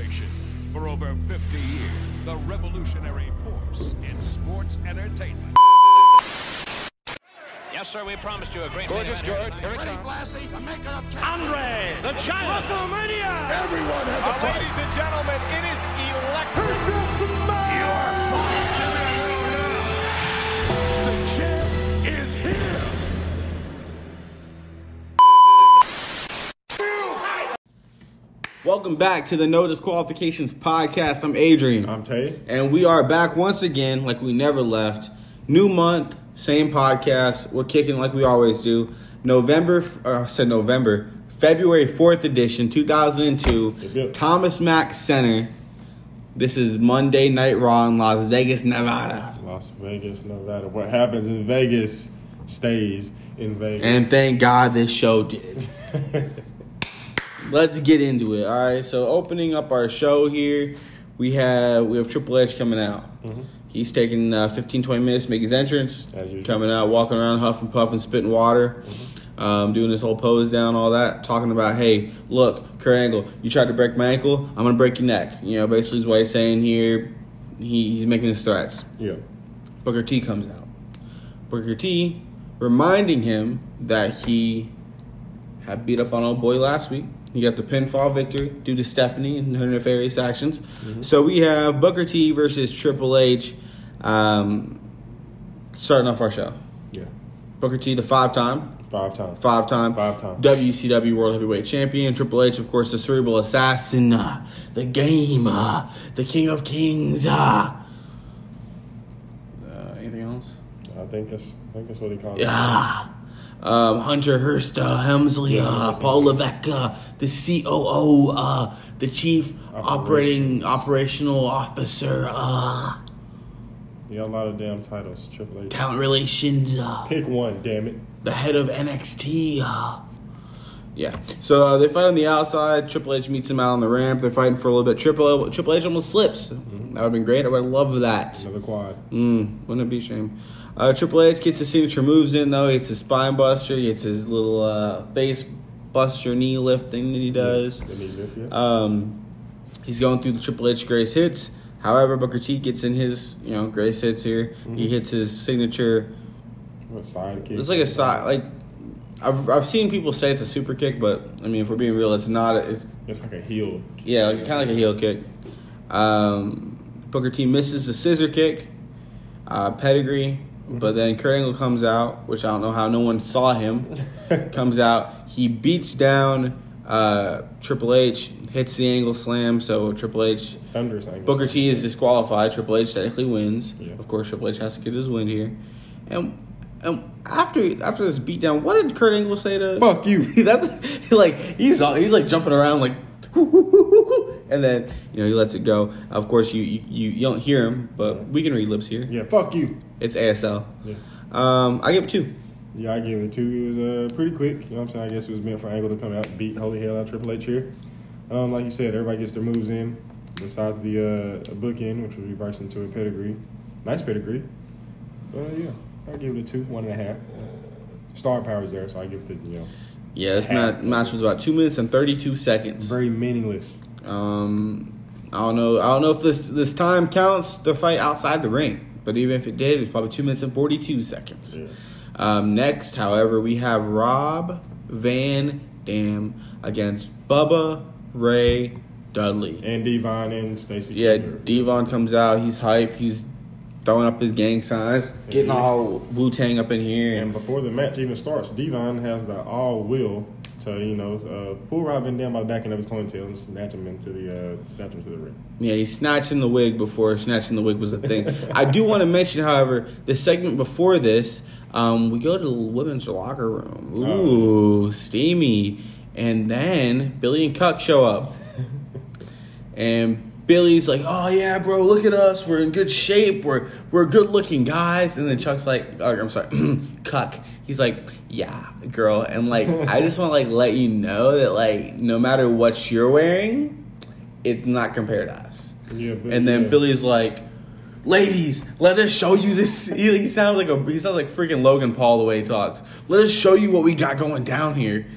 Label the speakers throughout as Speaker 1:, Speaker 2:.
Speaker 1: Corporation. For over 50 years, the revolutionary force in sports entertainment.
Speaker 2: Yes, sir, we promised you a great
Speaker 3: Gorgeous George.
Speaker 1: Freddie Blassie, the maker of
Speaker 3: Andre, the giant.
Speaker 1: WrestleMania! Everyone has a price.
Speaker 3: Ladies and gentlemen, it is electric.
Speaker 1: You're fired. The champ is here.
Speaker 4: Welcome back to the No Disqualifications Podcast. I'm Adrian.
Speaker 5: I'm Tay.
Speaker 4: And we are back once again like we never left. New month, same podcast. We're kicking like we always do. February 4th edition, 2002.
Speaker 5: Yep.
Speaker 4: Thomas Mack Center. This is Monday Night Raw in Las Vegas, Nevada.
Speaker 5: Las Vegas, Nevada. What happens in Vegas stays in Vegas.
Speaker 4: And thank God this show did. Let's get into it. All right, so opening up our show here, we have Triple H coming out.
Speaker 5: Mm-hmm.
Speaker 4: He's taking 15, 20 minutes to make his entrance.
Speaker 5: As usual.
Speaker 4: Coming out, walking around, huffing, puffing, spitting water, doing his whole pose down, all that. Talking about, hey, look, Kurt Angle, you tried to break my ankle, I'm going to break your neck. You know, basically is what he's saying here. He's making his threats.
Speaker 5: Yeah.
Speaker 4: Booker T comes out. Booker T reminding him that he had beat up on old boy last week. He got the pinfall victory due to Stephanie and her nefarious actions. Mm-hmm. So we have Booker T versus Triple H starting off our show.
Speaker 5: Yeah.
Speaker 4: Booker T, the five-time WCW World Heavyweight Champion. Triple H, of course, the cerebral assassin, the game, the king of kings. Anything else?
Speaker 5: I think that's what he calls
Speaker 4: it. Hunter Hearst, Helmsley, Paul Levesque, the COO, the Chief Operational Officer.
Speaker 5: You got a lot of damn titles, Triple H.
Speaker 4: Talent Relations.
Speaker 5: Pick one, damn it.
Speaker 4: The head of NXT. Yeah. So they fight on the outside. Triple H meets him out on the ramp. They're fighting for a little bit. Triple H almost slips. Mm-hmm. That would have been great. I would have loved that.
Speaker 5: Another quad.
Speaker 4: Wouldn't it be a shame? Triple H gets his signature moves in, though. He gets his spine buster. He gets his little face buster knee lift thing that he does.
Speaker 5: The knee lift, yeah.
Speaker 4: He's going through the Triple H greatest hits. However, Booker T gets in his greatest hits here. Mm-hmm. He hits his signature.
Speaker 5: What side kick?
Speaker 4: It's like a side. Like I've seen people say it's a super kick, but I mean, if we're being real, it's not.
Speaker 5: It's like a heel.
Speaker 4: Yeah, kind of like a heel kick. Booker T misses the scissor kick, pedigree. But then Kurt Angle comes out, which I don't know how no one saw him. Comes out. He beats down Triple H, hits the Angle Slam. So Triple H,
Speaker 5: Thunderous Angle
Speaker 4: Booker
Speaker 5: Slam.
Speaker 4: T is disqualified. Triple H technically wins.
Speaker 5: Yeah.
Speaker 4: Of course, Triple H has to get his win here. And after this beatdown, what did Kurt Angle say to?
Speaker 5: Fuck you.
Speaker 4: That's like he's like jumping around like. And then he lets it go. Of course, you don't hear him, but we can read lips here.
Speaker 5: Yeah, fuck you.
Speaker 4: It's ASL.
Speaker 5: Yeah.
Speaker 4: I give it 2.
Speaker 5: Yeah, I give it 2. It was pretty quick. You know what I'm saying? I guess it was meant for Angle to come out and beat holy hell out of Triple H here. Like you said, everybody gets their moves in. Besides the bookend, which was reversed into a pedigree. Nice pedigree. Yeah, I give it a 2, 1.5. Star power's there, so I give it the
Speaker 4: Yeah, this match was about 2 minutes and 32 seconds.
Speaker 5: Very meaningless.
Speaker 4: I don't know if this time counts the fight outside the ring. But even if it did, it's probably 2 minutes and 42 seconds. Yeah. Next, however, we have Rob Van Dam against Bubba Ray Dudley.
Speaker 5: And Devon and Stacey.
Speaker 4: Yeah, Devon comes out. He's hype. He's throwing up his gang signs, getting all Wu-Tang up in here.
Speaker 5: And before the match even starts, Devon has the all-will to, pull Rob Van Dam by the back end of his ponytail and snatch him to the ring. Yeah,
Speaker 4: he's snatching the wig before snatching the wig was a thing. I do want to mention, however, the segment before this, we go to the women's locker room. Ooh, steamy. And then Billy and Cuck show up. And Billy's like, oh, yeah, bro, look at us. We're in good shape. We're good-looking guys. And then Chuck's like, I'm sorry, Cuck. He's like, yeah, girl. And, I just want to, let you know that, no matter what you're wearing, it's not compared to us.
Speaker 5: Yeah,
Speaker 4: and then Billy's like, ladies, let us show you this. He sounds like freaking Logan Paul the way he talks. Let us show you what we got going down here.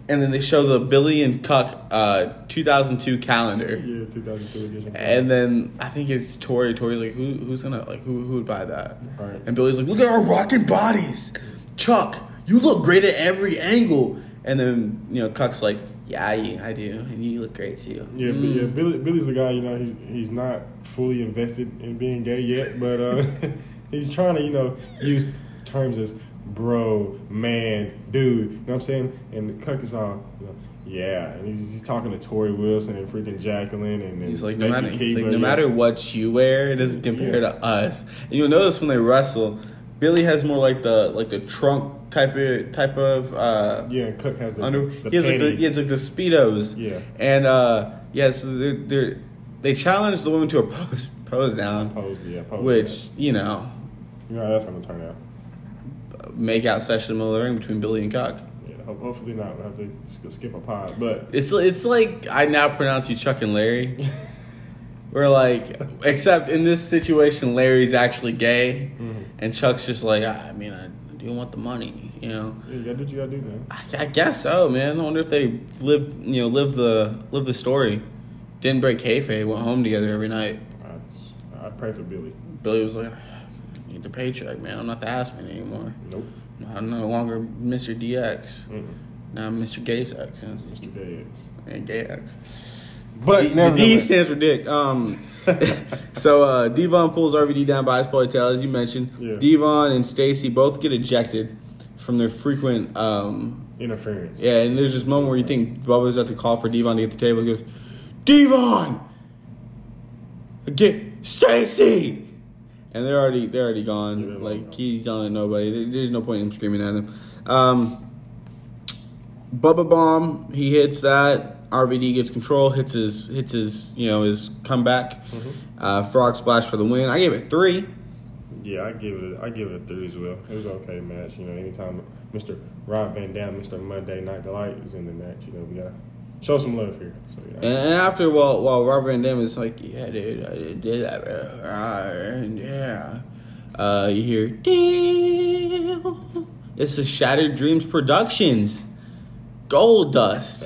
Speaker 4: and then they show the Billy and Cuck 2002 calendar.
Speaker 5: Yeah, 2002 edition.
Speaker 4: And then I think it's Tori. Tori's like, who's gonna like who would buy that?
Speaker 5: Right.
Speaker 4: And Billy's like, look at our rocking bodies, Chuck. You look great at every angle. And then Cuck's like, yeah, I do, and you look great too.
Speaker 5: Yeah, but yeah. Billy's the guy. He's not fully invested in being gay yet, but he's trying to use terms as bro, man, dude. You know what I'm saying? And Cuck is all, yeah. And he's talking to Tori Wilson and freaking Jacqueline and
Speaker 4: he's like,
Speaker 5: Stacey Keebler,
Speaker 4: no matter what you wear, it doesn't compare to us. And you'll notice when they wrestle, Billy has more like the trunk type of
Speaker 5: yeah. And Cuck has the
Speaker 4: he has like the Speedos.
Speaker 5: Yeah.
Speaker 4: And so they challenge the women to a pose down.
Speaker 5: Pose
Speaker 4: which
Speaker 5: how that's gonna turn out.
Speaker 4: Make out session in the middle of the ring between Billy and Cuck.
Speaker 5: Yeah, hopefully not. We'll have to skip a pod, but
Speaker 4: it's like I now pronounce you Chuck and Larry. We're like, except in this situation, Larry's actually gay, and Chuck's just like, I do want the money,
Speaker 5: Yeah, you gotta do what you gotta do, man.
Speaker 4: I guess so, man. I wonder if they live the story. Didn't break kayfabe, went home together every night.
Speaker 5: I pray for Billy.
Speaker 4: Billy was like, I need the paycheck, man. I'm not the ass man anymore.
Speaker 5: Nope.
Speaker 4: I'm no longer Mr. DX. Now I'm Mr. Gay Sex.
Speaker 5: Mr. DX.
Speaker 4: And Gay X.
Speaker 5: But
Speaker 4: the D stands for dick. So Devon pulls RVD down by his ponytail, as you mentioned.
Speaker 5: Yeah.
Speaker 4: Devon and Stacy both get ejected from their frequent
Speaker 5: interference.
Speaker 4: Yeah, and there's this moment where you think Bubba's at the call for Devon to get the table. He goes, Devon, get Stacy, and they're already gone. Like he's yelling at nobody. There's no point in him screaming at him. Bubba Bomb, he hits that. RVD gets control, hits his comeback. Frog Splash for the win. I gave it 3.
Speaker 5: Yeah, I give it a 3 as well. It was an okay match. Anytime Mr. Rob Van Dam, Mr. Monday Night Delight is in the match, we gotta show some love here. So yeah.
Speaker 4: And after while Rob Van Dam is like, yeah, dude, I did that, bro. Yeah. You hear, damn. It's the Shattered Dreams Productions. Gold Dust.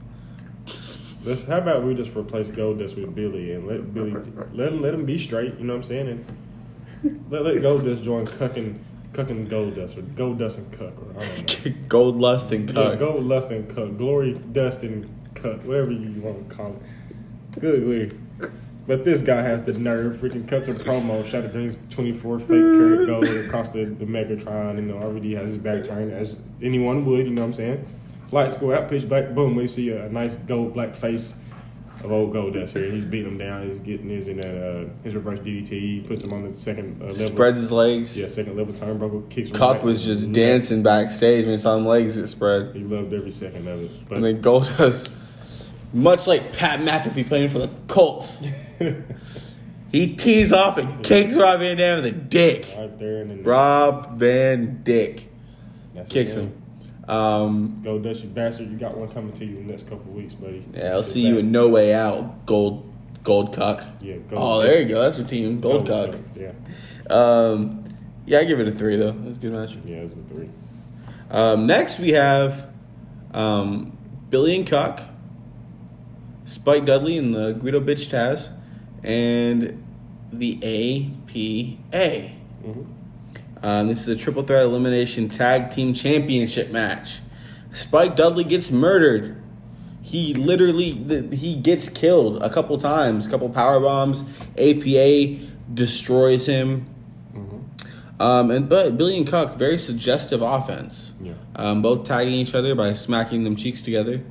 Speaker 5: How about we just replace Goldust with Billy and let Billy let him be straight, you know what I'm saying? And let Goldust join Cuck and Goldust, or Goldust and Cuck, or I don't know.
Speaker 4: Gold Lust and Cuck.
Speaker 5: Yeah, Gold Lust and Cuck. Glory Dust and Cuck, whatever you want to call it. Good Lord. But this guy has the nerve, freaking cuts a promo, Shattered Dreams 24 fake karat gold across the Megatron, and RVD has his back turned as anyone would, you know what I'm saying? Lights go out, pitch back, boom, we see a nice gold black face of old Goldust here. He's beating him down. He's getting his reverse DDT. He puts him on the second level.
Speaker 4: Spreads his legs.
Speaker 5: Yeah, second level turnbuckle, kicks him.
Speaker 4: Cuck was just dancing backstage when he saw him legs get spread.
Speaker 5: He loved every second of it. But
Speaker 4: and then Goldust, much like Pat McAfee playing for the Colts, he tees off and kicks Rob Van Dam in the dick.
Speaker 5: Right there.
Speaker 4: Rob Van Dick kicks him.
Speaker 5: Goldust, you bastard! You got one coming to you in the next couple of weeks, buddy.
Speaker 4: Yeah, I'll see you in No Way Out, Gold Cuck.
Speaker 5: Yeah,
Speaker 4: there you go. That's your team, Gold Cuck.
Speaker 5: Yeah.
Speaker 4: Yeah, I give it a 3 though. It was a good match.
Speaker 5: Yeah, it was a 3.
Speaker 4: Next we have Billy and Cuck, Spike Dudley and the Guido Bitch Taz, and the APA. This is a triple threat elimination tag team championship match. Spike Dudley gets murdered. He gets killed a couple times, couple power bombs. APA destroys him. But Billy and Cuck, very suggestive offense.
Speaker 5: Yeah.
Speaker 4: Both tagging each other by smacking them cheeks together.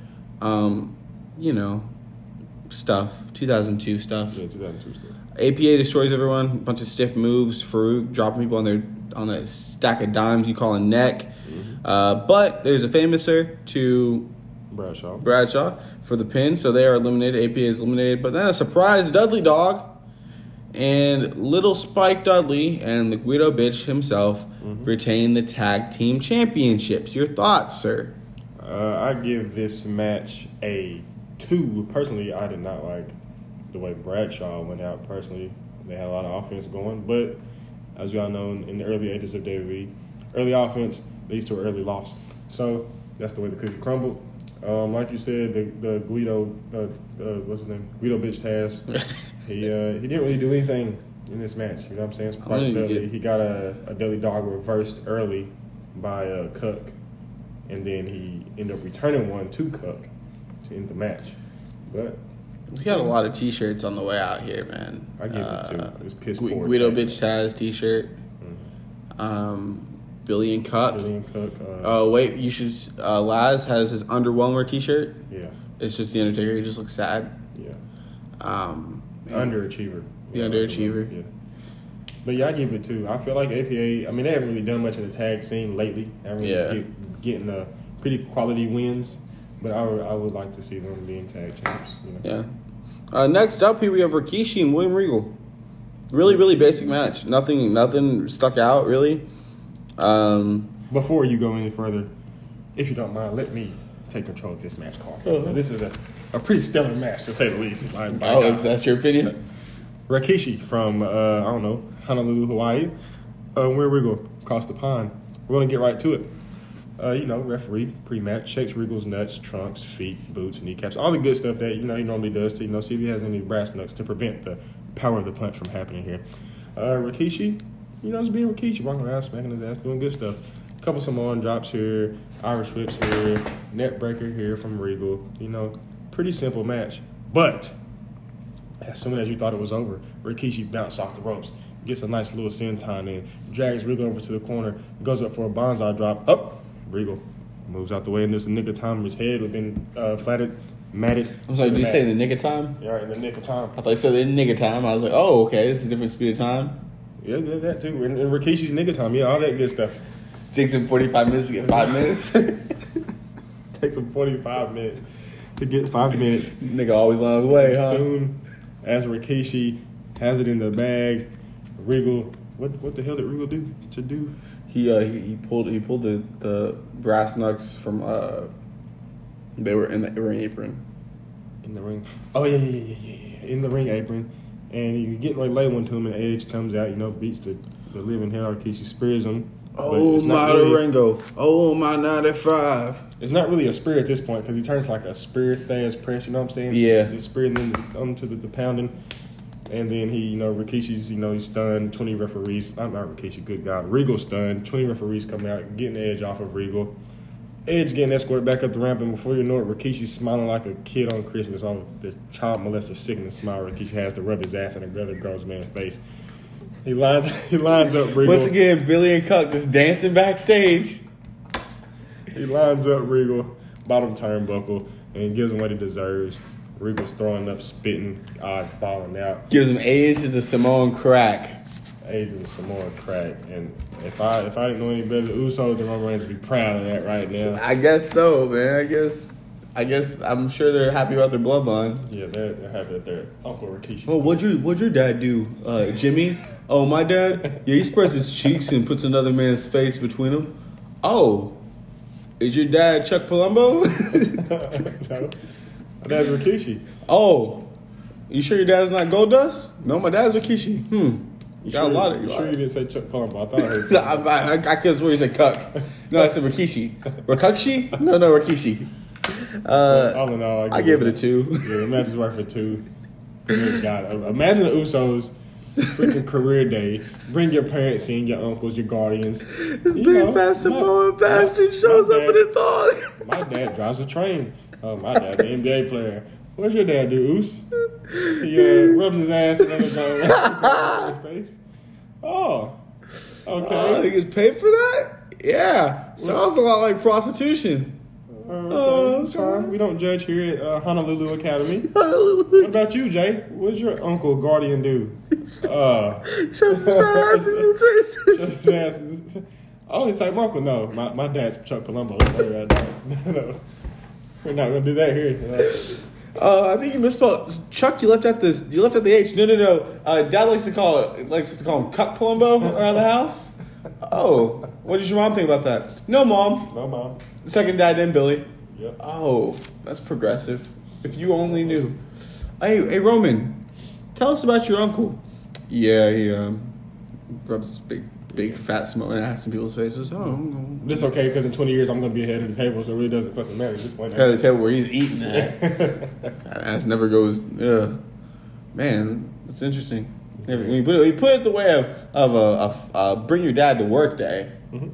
Speaker 5: Yep.
Speaker 4: Stuff. 2002 stuff.
Speaker 5: Yeah, 2002 stuff.
Speaker 4: APA destroys everyone. A bunch of stiff moves. Farouk dropping people on a stack of dimes you call a neck. But there's a famouser to Bradshaw for the pin, so they are eliminated. APA is eliminated. But then a surprise Dudley Dog and little Spike Dudley and the Guido Bitch himself retain the tag team championships. Your thoughts, sir?
Speaker 5: I give this match a 2. Personally, I did not like the way Bradshaw went out. Personally, they had a lot of offense going, but as we all know, in the early 80s of WWE, early offense leads to an early loss. So That's the way the cookie crumbled. Like you said, the Guido, what's his name? Guido bitch Taz. He didn't really do anything in this match. You know what I'm saying? It's quite deadly. He got a deadly dog reversed early by Cook, and then he ended up returning one to Cook to end the match. But
Speaker 4: we got a lot of T-shirts on the way out here, man.
Speaker 5: I give it two. It was piss poor.
Speaker 4: Guido bitch Taz T-shirt. Billy and Cook. Oh wait, you should. Laz has his Underwhelmer T-shirt.
Speaker 5: Yeah,
Speaker 4: it's just the Undertaker. He just looks sad.
Speaker 5: Yeah. Underachiever.
Speaker 4: The underachiever.
Speaker 5: Yeah. But yeah, I give it two. I feel like APA. I mean, they haven't really done much in the tag scene lately. They haven't really getting pretty quality wins. But I would like to see them being tag champs. You know?
Speaker 4: Yeah. Next up here we have Rikishi and William Regal. Really, really basic match. Nothing stuck out really.
Speaker 5: Before you go any further, if you don't mind, let me take control of this match card. This is a pretty stellar match, to say the least.
Speaker 4: That's your opinion?
Speaker 5: Rikishi from, I don't know, Honolulu, Hawaii. Where Regal across the pond. We're going to get right to it. Referee, pre-match, checks Regal's nuts, trunks, feet, boots, kneecaps, all the good stuff that, he normally does to, see if he has any brass knucks to prevent the power of the punch from happening here. Rikishi, just being Rikishi, walking around, smacking his ass, doing good stuff. A couple Samoan drops here, Irish whips here, net breaker here from Regal. Pretty simple match. But as soon as you thought it was over, Rikishi bounced off the ropes, gets a nice little senton in, drags Regal over to the corner, goes up for a banzai drop. Up, Regal moves out the way, and just the nick of time. His head would have been matted.
Speaker 4: I'm sorry, did you say in the nick of time?
Speaker 5: Yeah, in the nick of time.
Speaker 4: I thought you said in the nick of time. I was like, oh, okay, this is a different speed of time.
Speaker 5: Yeah, that too. And Rikishi's nick of time. Yeah, all that good stuff.
Speaker 4: Takes him 45 minutes to get 5 minutes.
Speaker 5: Takes him 45 minutes to get 5 minutes.
Speaker 4: Nigga always on his way, huh?
Speaker 5: Soon as Rikishi has it in the bag, Regal, what the hell did Regal do?
Speaker 4: He pulled the brass knucks from they were in the ring apron.
Speaker 5: In the ring. Oh yeah. In the ring apron. And he's getting ready to lay one to him, and Edge comes out, beats the living hell out of Rikishi, spears him.
Speaker 4: Oh, my Ringo. Oh, my 95.
Speaker 5: It's not really a spear at this point because he turns like a spear Thayer's press, you know what I'm saying?
Speaker 4: Yeah.
Speaker 5: The spear and then onto the pounding. And then he, Rikishi's, he's stunned. 20 referees. I'm not Rikishi, good God. Regal stunned. 20 referees come out, getting Edge off of Regal. Edge getting escorted back up the ramp, and before you know it, Rikishi's smiling like a kid on Christmas. All the child molester sickening smile Rikishi has to rub his ass in another grown man's face. He lines up Regal.
Speaker 4: Once again, Billy and Cuck just dancing backstage.
Speaker 5: He lines up Regal, bottom turnbuckle, and gives him what he deserves. Regal's throwing up, spitting, eyes balling out.
Speaker 4: Gives him Edge as a Samoan crack.
Speaker 5: Edge is a Samoan crack. And if I didn't know any better, the Usos and Roman Reigns would be proud of that right now.
Speaker 4: I guess so, man. I guess I'm sure they're happy about their bloodline.
Speaker 5: Yeah, they're happy that their Uncle Rikishi.
Speaker 4: Oh, what'd your dad do, Jimmy? Oh, my dad? Yeah, he spreads his cheeks and puts another man's face between them. Oh, is your dad Chuck Palumbo?
Speaker 5: No, my dad's Rikishi.
Speaker 4: Oh, you sure your dad's not Goldust? No, my dad's Rikishi.
Speaker 5: You sure you didn't say Chuck Palumbo? I thought I heard.
Speaker 4: I could swear you said Cuck. No, I said Rikishi. Rikushi? No, Rikishi.
Speaker 5: All in all,
Speaker 4: I give it a 2.
Speaker 5: Yeah, the match is worth a 2. Good God. Imagine the Usos freaking career day. Bring your parents in, your uncles, your guardians.
Speaker 4: This big fat Samoan bastard shows up in a thong.
Speaker 5: My dad drives a train. Oh, my dad's an NBA player. What's your dad do, Oos? He rubs his ass and then goes his face. Oh, okay.
Speaker 4: He gets paid for that? Yeah. Sounds a lot like prostitution.
Speaker 5: Okay, it's fine. We don't judge here at Honolulu Academy. What about you, Jay? What'd your uncle guardian do?
Speaker 4: Shove his ass in your
Speaker 5: face. Oh, it's like my uncle. No, my dad's Chuck Palumbo. No, we're not gonna do that here.
Speaker 4: I think you misspelled Chuck. You left out the H. No. Dad likes to call him Cuck Palumbo around the house. Oh, what did your mom think about that? No, mom. Second dad, then Billy.
Speaker 5: Yep.
Speaker 4: Oh, that's progressive. If you only knew. Hey, Roman, tell us about your uncle. Yeah, he rubs his big Big fat smoking ass in people's faces. Oh,
Speaker 5: It's okay because in 20 years I'm going to be ahead of the table, so it really doesn't fucking matter at this point.
Speaker 4: at the table where he's eating that. That ass never goes. Yeah, man, it's interesting. When you put it the way of a bring your dad to work day.
Speaker 5: Mm-hmm.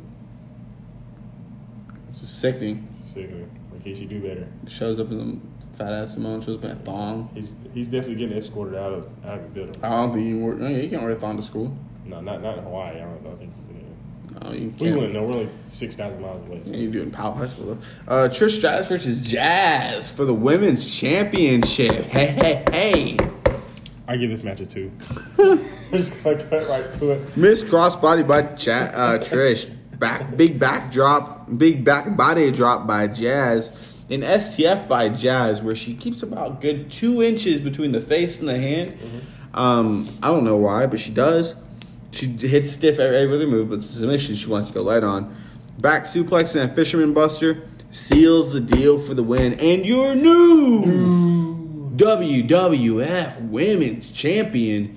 Speaker 4: It's just sickening.
Speaker 5: In case you do better.
Speaker 4: Shows up in the fat ass Simone. Shows up in a thong.
Speaker 5: He's definitely getting escorted out of the building.
Speaker 4: I don't think you work. No, you can't wear a thong to school.
Speaker 5: No, not in Hawaii. I don't think.
Speaker 4: No, you
Speaker 5: We
Speaker 4: can't.
Speaker 5: wouldn't know. We're only 6,000 miles away. So.
Speaker 4: You're doing Powell High School though. Trish Stratus versus Jazz for the women's championship. Hey.
Speaker 5: I give this match a 2. Just gonna cut right to it.
Speaker 4: Missed crossbody by Trish. Big back body drop by Jazz. An STF by Jazz where she keeps about good 2 inches between the face and the hand. I don't know why, but she does. She hits stiff every other move, but it's a submission she wants to go light on. Back suplex and a Fisherman Buster seals the deal for the win. And your new WWF Women's Champion,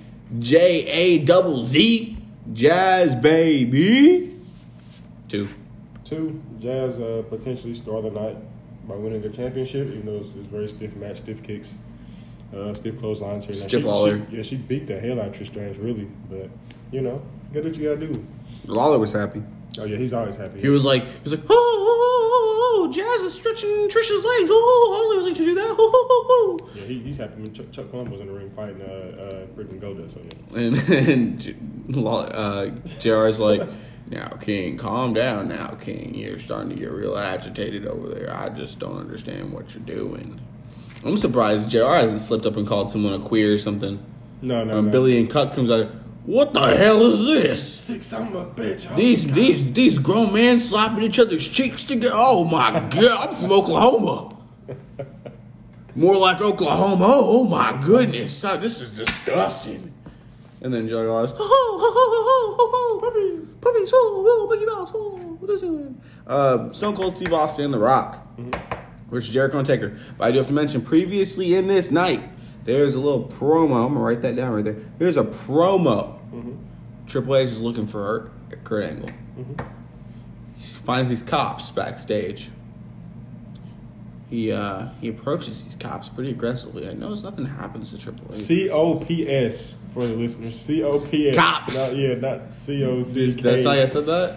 Speaker 4: JAZZ, Jazz baby. 2.
Speaker 5: 2, Jazz potentially star of the night by winning the championship, even though it's a very stiff match, stiff kicks, stiff clotheslines here.
Speaker 4: Stiff Lawler.
Speaker 5: She beat the hell out of Trish Stratus, really. But, get what you gotta do.
Speaker 4: Lawler was happy.
Speaker 5: Oh, yeah, he's always happy.
Speaker 4: He was like, oh, Jazz is stretching Trish's legs. Oh, I like to do that. Oh.
Speaker 5: Yeah, he's happy when Chuck Palumbo was in the ring fighting freaking Goldust. So,
Speaker 4: yeah. And JR's like, now, King, calm down now, King. You're starting to get real agitated over there. I just don't understand what you're doing. I'm surprised JR hasn't slipped up and called someone a queer or something.
Speaker 5: No.
Speaker 4: When Billy and Cut comes out, what the hell is this?
Speaker 5: Sick son of a bitch. Oh,
Speaker 4: These grown men slapping each other's cheeks together. Oh my God, I'm from Oklahoma. More like Oklahoma. Oh my goodness, this is disgusting. And then Joey goes, puppies, Mickey Mouse, what is it? Stone Cold Steve Austin and The Rock versus Jericho and Taker. But I do have to mention, previously in this night, there's a little promo. I'm going to write that down right there. There's a promo. Triple H is looking for Kurt Angle. He finds these cops backstage. He approaches these cops pretty aggressively. I notice nothing happens to Triple H.
Speaker 5: COPS for the listeners. COPS.
Speaker 4: Cops.
Speaker 5: Not COCK.
Speaker 4: That's how I said that?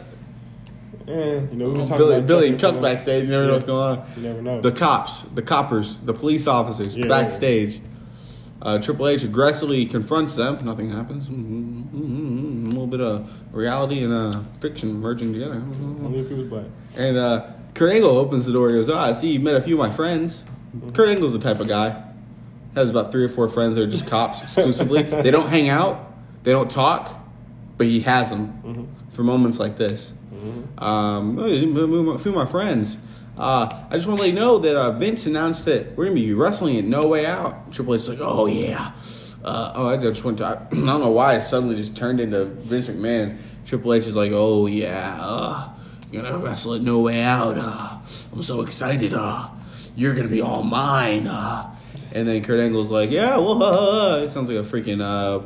Speaker 4: Billy and Cut backstage. You never know what's going on.
Speaker 5: You never know.
Speaker 4: The cops, the coppers, the police officers backstage. Triple H aggressively confronts them. Nothing happens. A little bit of reality and fiction merging together.
Speaker 5: Only if he was black.
Speaker 4: And Kurt Angle opens the door and goes, I see you met a few of my friends. Kurt Angle's the type of guy. Has about 3 or 4 friends that are just cops exclusively. They don't hang out. They don't talk. But he has them for moments like this. A few of my friends. I just want to let you know that Vince announced that we're going to be wrestling at No Way Out. Triple H's like, oh, yeah. I just went to... I don't know why I suddenly just turned into Vince McMahon. Triple H is like, oh, yeah. You're going to wrestle at No Way Out. I'm so excited. You're going to be all mine. And then Kurt Angle's like, yeah, well, it sounds like a freaking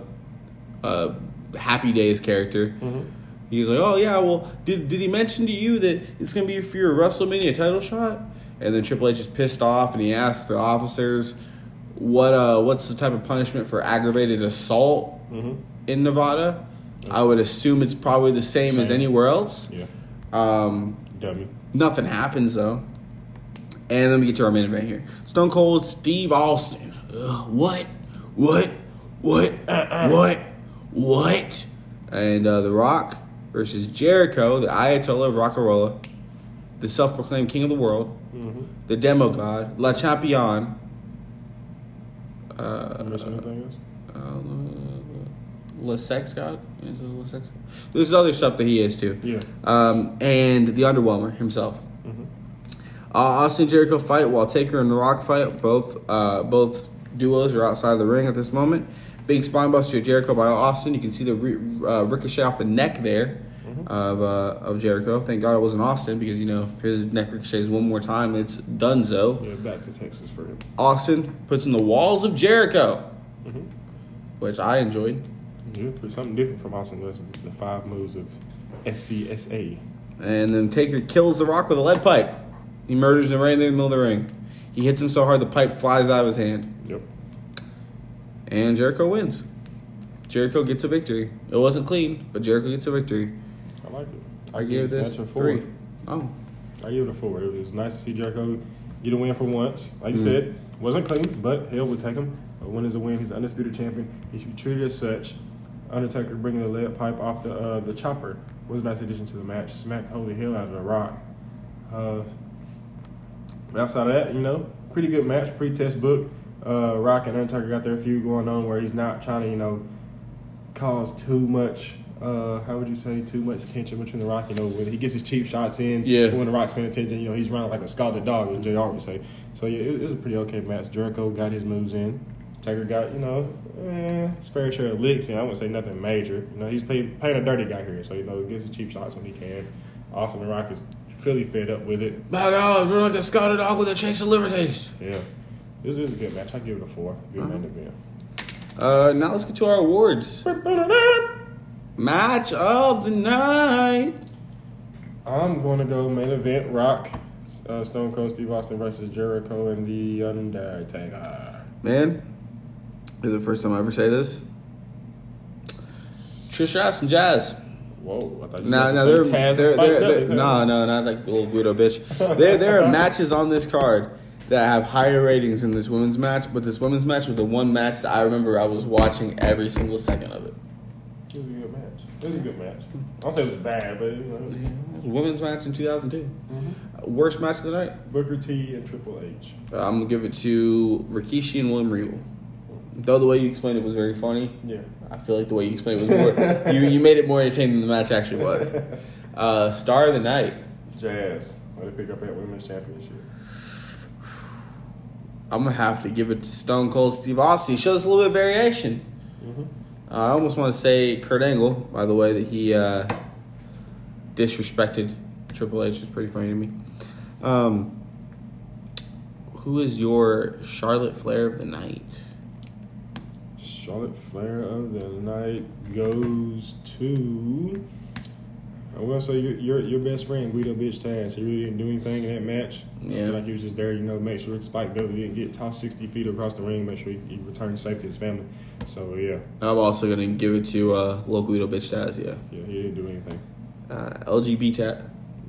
Speaker 4: Happy Days character. He's like, oh, yeah, well, did he mention to you that it's going to be for your WrestleMania title shot? And then Triple H is pissed off, and he asks the officers, what's the type of punishment for aggravated assault in Nevada? I would assume it's probably the same as anywhere else.
Speaker 5: Yeah. Dummy.
Speaker 4: Nothing happens, though. And then we get to our main event here. Stone Cold Steve Austin. What? And The Rock versus Jericho, the Ayatollah of Rockarola, the self-proclaimed king of the world, the demo god, La Champion. Le Sex God? There's other stuff that he is too.
Speaker 5: Yeah.
Speaker 4: And the Underwhelmer himself. Austin and Jericho fight while Taker and The Rock fight. Both duos are outside the ring at this moment. Big spinebuster to Jericho by Austin. You can see the ricochet off the neck there of Jericho. Thank God it wasn't Austin because, if his neck ricochets one more time, it's donezo.
Speaker 5: Yeah, back to Texas for him.
Speaker 4: Austin puts in the walls of Jericho, which I enjoyed.
Speaker 5: Yeah, something different from Austin West. The 5 moves of SCSA.
Speaker 4: And then Taker kills The Rock with a lead pipe. He murders him right in the middle of the ring. He hits him so hard the pipe flies out of his hand.
Speaker 5: Yep.
Speaker 4: And Jericho wins. Jericho gets a victory. It wasn't clean, but Jericho gets a victory.
Speaker 5: I like it.
Speaker 4: I gave this
Speaker 5: a
Speaker 4: 3. Oh.
Speaker 5: I give it a 4. It was nice to see Jericho get a win for once. Like you said, wasn't clean, but hell would take him. A win is a win. He's the undisputed champion. He should be treated as such. Undertaker bringing the lead pipe off the chopper was a nice addition to the match. Smacked the holy hell out of The Rock. Outside of that, you know, pretty good match, pre-test book. Rock and Undertaker got their feud going on where he's not trying to, you know, cause too much, how would you say, too much tension between The Rock, you know, when he gets his cheap shots in, when The Rock's paying attention, you know, he's running like a scalded dog, as JR would say. So, yeah, it was a pretty okay match. Jericho got his moves in. Taker got, you know, his fair share of licks in. I wouldn't say nothing major. You know, he's playing a dirty guy here, so, you know, gets his cheap shots when he can. Austin, The Rock is clearly fed up with it.
Speaker 4: My God, we're like a scalded dog with a chase of liver taste.
Speaker 5: Yeah. This is a good match. I give it a 4. Good main event.
Speaker 4: Now let's get to our awards. Match of the night.
Speaker 5: I'm going to go main event Rock, Stone Cold Steve Austin versus Jericho and The Undertaker.
Speaker 4: Man, this is the first time I ever say this. Trish Stratus and Jazz.
Speaker 5: Whoa, I thought you
Speaker 4: No,
Speaker 5: were Taz and Spike Dudley.
Speaker 4: No, not like little Guido bitch. There are matches on this card that have higher ratings than this women's match, but this women's match was the one match that I remember I was watching every single second of it.
Speaker 5: It was a good match. It was a good match. I don't say it was bad, but you know, it was
Speaker 4: Women's match in 2002. Worst match of the night?
Speaker 5: Booker T and Triple H.
Speaker 4: I'm going to give it to Rikishi and William Regal. Though the way you explained it was very funny.
Speaker 5: Yeah.
Speaker 4: I feel like the way you explained it was more... you made it more entertaining than the match actually was. Star of the night.
Speaker 5: Jazz. Way to pick up that women's championship.
Speaker 4: I'm going to have to give it to Stone Cold Steve Austin. He shows a little bit of variation. I almost want to say Kurt Angle, by the way, that he disrespected Triple H. Is pretty funny to me. Who is your Charlotte Flair of the night?
Speaker 5: Charlotte Flair of the night goes to... I'm going to say your best friend, Guido Bitch Taz. He really didn't do anything in that match.
Speaker 4: Yeah.
Speaker 5: I feel like he was just there, you know, make sure Spike Dudley didn't get tossed 60 feet across the ring, make sure he returned safe to his family. So, yeah.
Speaker 4: I'm also going to give it to Lil Guido Bitch Taz, yeah.
Speaker 5: Yeah, he didn't do anything.
Speaker 4: LGBT,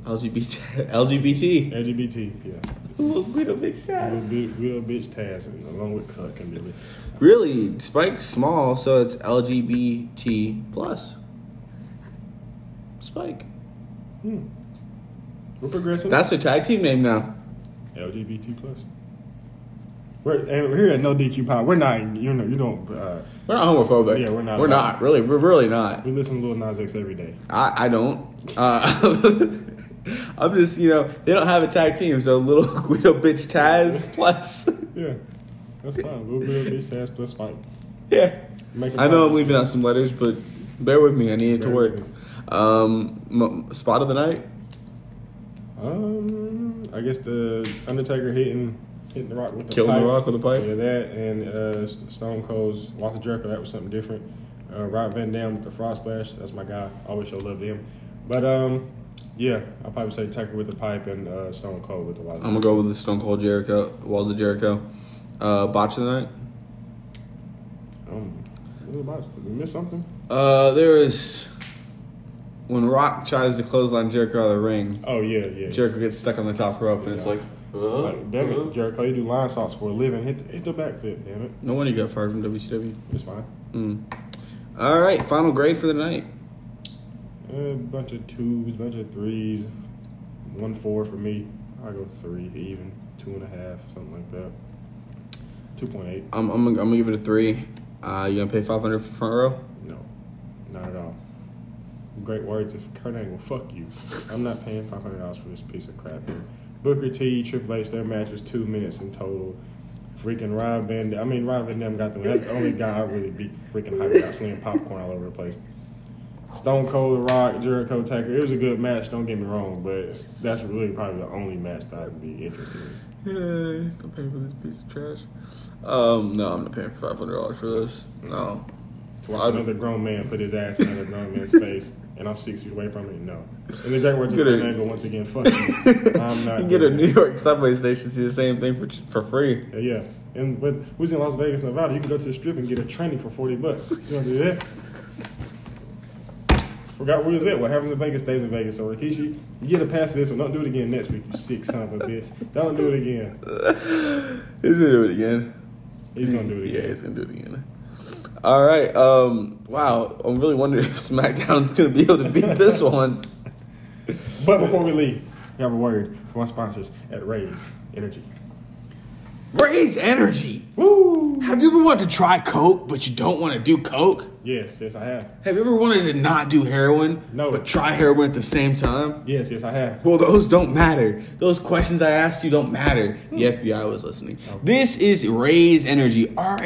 Speaker 5: yeah.
Speaker 4: Lil Guido Bitch Taz.
Speaker 5: Guido Bitch Taz, along with Cut Billy.
Speaker 4: Really, Spike's small, so it's LGBT plus. Spike.
Speaker 5: We're progressing.
Speaker 4: That's their tag team name now.
Speaker 5: LGBT plus. We're here at No DQ Pod. We're not. You don't.
Speaker 4: We're not homophobic.
Speaker 5: Yeah, we're not.
Speaker 4: We're not really. We're really not.
Speaker 5: We listen to Lil Nas X every day.
Speaker 4: I don't. I'm just, you know, they don't have a tag team, so Little Guido Bitch Taz plus.
Speaker 5: Yeah, that's fine. Little Guido Bitch Taz plus Spike.
Speaker 4: Yeah. I know I'm leaving out some letters, but bear with me. I need it to work. Spot of the night?
Speaker 5: I guess the Undertaker hitting The Rock with the
Speaker 4: Killing
Speaker 5: pipe.
Speaker 4: The Rock with the pipe?
Speaker 5: Yeah, that and Stone Cold's Walter Jericho. That was something different. Rob Van Dam with the Frog Splash. That's my guy. Always show love to him. But yeah, I'll probably say Taker with the pipe and Stone Cold with the Walter.
Speaker 4: I'm gonna go with the Stone Cold Walls of Jericho. Botch of the night?
Speaker 5: Did we miss something?
Speaker 4: There is when Rock tries to clothesline Jericho out of the ring.
Speaker 5: Oh yeah.
Speaker 4: Jericho gets stuck on the top rope, and it's like,
Speaker 5: damn it, Jericho, you do line salts for a living. Hit the backflip, damn it.
Speaker 4: No wonder you got fired from WCW.
Speaker 5: It's fine.
Speaker 4: All right, final grade for the night.
Speaker 5: A bunch of 2s, bunch of 3s, 1 4 for me. I go 3 even, 2.5, something like that. 2.8.
Speaker 4: I'm gonna give it a 3. You gonna pay $500 for front row?
Speaker 5: No, not at all. Great words of Kurt Angle. Fuck you. I'm not paying $500 for this piece of crap here. Booker T, Triple H, their match was 2 minutes in total. Freaking Rob Van Dam got the win. That's the only guy I really beat freaking hype about, slinging popcorn all over the place. Stone Cold, The Rock, Jericho, Taker. It was a good match, don't get me wrong, but that's really probably the only match that I'd be interested in.
Speaker 4: Yeah, still paying for this piece of trash. No, I'm not paying $500 for this. No.
Speaker 5: To watch another grown man put his ass in another grown man's face, and I'm 6 feet away from it. No. In the great words of Kurt Angle, once again, fuck you. I'm not.
Speaker 4: You get a New York subway station, see the same thing for free.
Speaker 5: Yeah. And but we was in Las Vegas, Nevada. You can go to the strip and get a tranny for $40. You want to do that? Forgot where was it? What happens in Vegas stays in Vegas. So Rikishi, you get a pass for this one. Don't do it again next week, you sick son of a bitch. Don't do it again.
Speaker 4: He's gonna do it again.
Speaker 5: He's gonna do it again.
Speaker 4: Yeah, he's gonna do it again. All right. Wow. I'm really wondering if SmackDown's gonna be able to beat this one.
Speaker 5: But before we leave, we have a word from our sponsors at Raise Energy.
Speaker 4: Raise Energy.
Speaker 5: Woo!
Speaker 4: Have you ever wanted to try Coke, but you don't want to do Coke?
Speaker 5: Yes, I have.
Speaker 4: Have you ever wanted to not do heroin,
Speaker 5: No.
Speaker 4: but try heroin at the same time?
Speaker 5: Yes, I have.
Speaker 4: Well, those don't matter. Those questions I asked you don't matter. The FBI was listening. Okay. This is Raise Energy,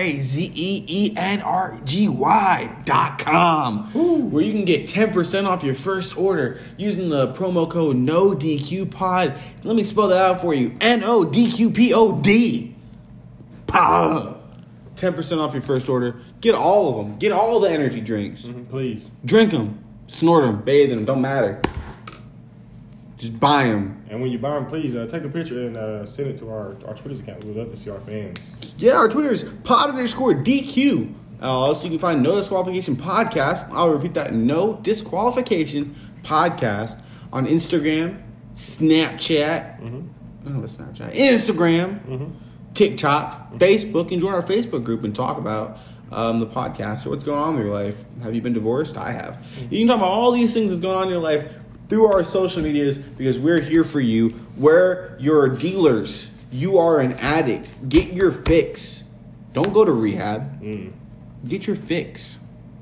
Speaker 4: RAZEENRGY.com, where you can get 10% off your first order using the promo code NODQPOD. Let me spell that out for you. NODQPOD. POD. 10% off your first order. Get all of them. Get all the energy drinks.
Speaker 5: Please.
Speaker 4: Drink them. Snort them. Bathe in them. Don't matter. Just buy them.
Speaker 5: And when you buy them, please take a picture and send it to our Twitter's account. We'd love to see our fans.
Speaker 4: Yeah, our Twitter is pod_DQ. Also, you can find No Disqualification Podcast. I'll repeat that. No Disqualification Podcast on Instagram, Snapchat. I don't have a Snapchat. Instagram. TikTok, Facebook, and join our Facebook group and talk about the podcast or what's going on in your life. Have you been divorced? I have. You can talk about all these things that's going on in your life through our social medias because we're here for you. We're your dealers. You are an addict. Get your fix. Don't go to rehab. Get your fix.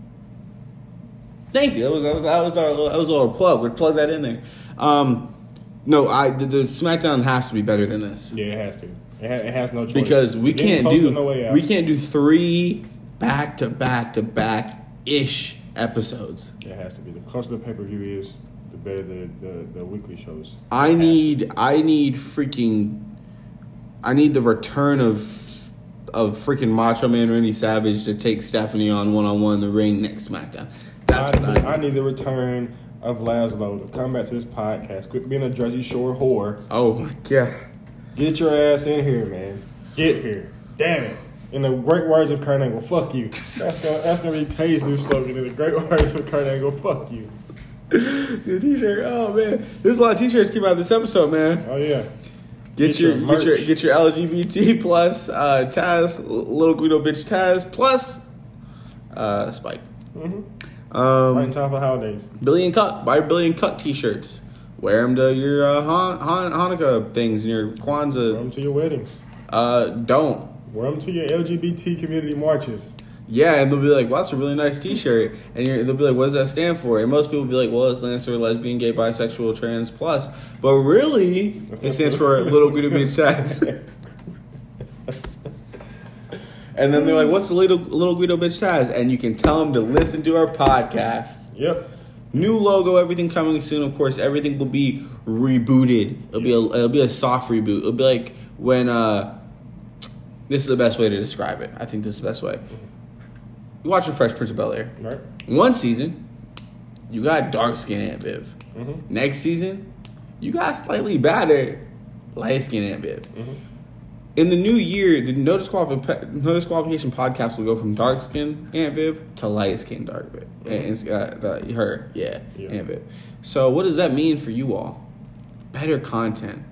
Speaker 4: Thank you. That was a little plug. We'd plug that in there. No, the SmackDown has to be better than this.
Speaker 5: Yeah, it has to. It has no choice.
Speaker 4: Because we can't do 3 back-to-back-to-back-ish episodes.
Speaker 5: It has to be. The closer the pay-per-view is, the better the weekly shows.
Speaker 4: I need the return of freaking Macho Man Randy Savage to take Stephanie on one-on-one in the ring next SmackDown. That's what I need.
Speaker 5: I need the return of Laszlo to come back to this podcast. Quit being a Jersey Shore whore.
Speaker 4: Oh my God.
Speaker 5: Get your ass in here, man. Get here. Damn it. In the great words of Kurt Angle, fuck you. That's gonna be Tay's new slogan. In the great words of Kurt Angle, fuck you.
Speaker 4: Your t-shirt. Oh man. There's a lot of t-shirts came out this episode, man.
Speaker 5: Oh yeah.
Speaker 4: Get your LGBT plus Taz, Little Guido bitch Taz plus Spike.
Speaker 5: Right in time for holidays.
Speaker 4: Billy and Cuck. Buy Billy and Cuck t-shirts. Wear them to your Hanukkah things and your Kwanzaa.
Speaker 5: Wear them to your weddings.
Speaker 4: Don't.
Speaker 5: Wear them to your LGBT community marches.
Speaker 4: Yeah, and they'll be like, well, that's a really nice t-shirt. And they'll be like, what does that stand for? And most people will be like, well, it stands for lesbian, gay, bisexual, trans, plus. But really, it stands for Little Guido bitch Taz. And then they're like, what's the Little Guido bitch Taz? And you can tell them to listen to our podcast.
Speaker 5: Yep.
Speaker 4: New logo, everything coming soon. Of course, everything will be rebooted. It'll be a soft reboot. It'll be like when this is the best way to describe it. I think this is the best way. You watch The Fresh Prince of Bel-Air.
Speaker 5: Right.
Speaker 4: One season, you got dark skin Aunt Viv. Next season, you got slightly better light skin Aunt Viv. In the new year, the No Disqualification Podcast will go from dark skin Aunt Viv to light skin dark Viv. Aunt Viv. So what does that mean for you all? Better content.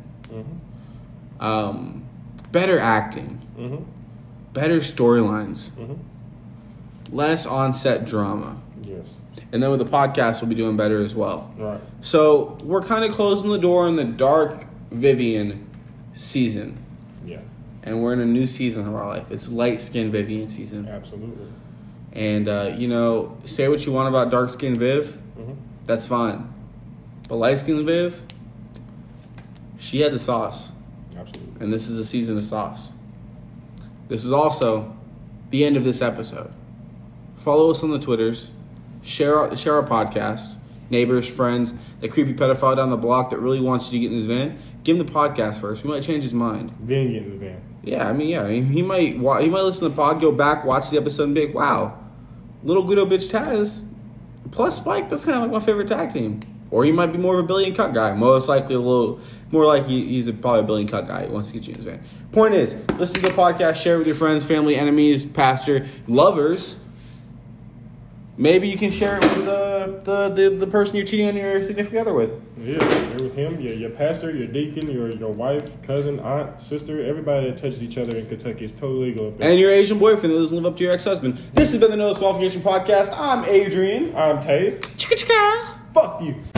Speaker 4: Better acting. Better storylines. Less on-set drama.
Speaker 5: Yes.
Speaker 4: And then with the podcast, we'll be doing better as well.
Speaker 5: Right.
Speaker 4: So we're kind of closing the door on the dark Vivian season.
Speaker 5: Yeah.
Speaker 4: And we're in a new season of our life. It's light-skinned Vivian season.
Speaker 5: Absolutely.
Speaker 4: And, say what you want about dark-skinned Viv. That's fine. But light-skinned Viv, she had the sauce.
Speaker 5: Absolutely.
Speaker 4: And this is a season of sauce. This is also the end of this episode. Follow us on the Twitters. Share our podcast. Neighbors, friends, that creepy pedophile down the block that really wants you to get in his van. Give him the podcast first. We might change his mind.
Speaker 5: Then get in the van.
Speaker 4: Yeah, he might listen to the pod, go back, watch the episode, and be like, wow, Little Guido Bitch Taz plus Spike, that's kind of like my favorite tag team. Or he might be more of a billion cut guy. Most likely a little more like he's probably a billion cut guy. He wants to get you in his van. Point is, listen to the podcast, share it with your friends, family, enemies, pastor, lovers. Maybe you can share it with the person you're cheating on your significant other with.
Speaker 5: Yeah, share with him, your pastor, your deacon, your wife, cousin, aunt, sister, everybody that touches each other in Kentucky is totally legal up there.
Speaker 4: And your Asian boyfriend that doesn't live up to your ex-husband. This has been the No Disqualification Podcast. I'm Adrian.
Speaker 5: I'm Tay.
Speaker 4: Chicka chicka.
Speaker 5: Fuck you.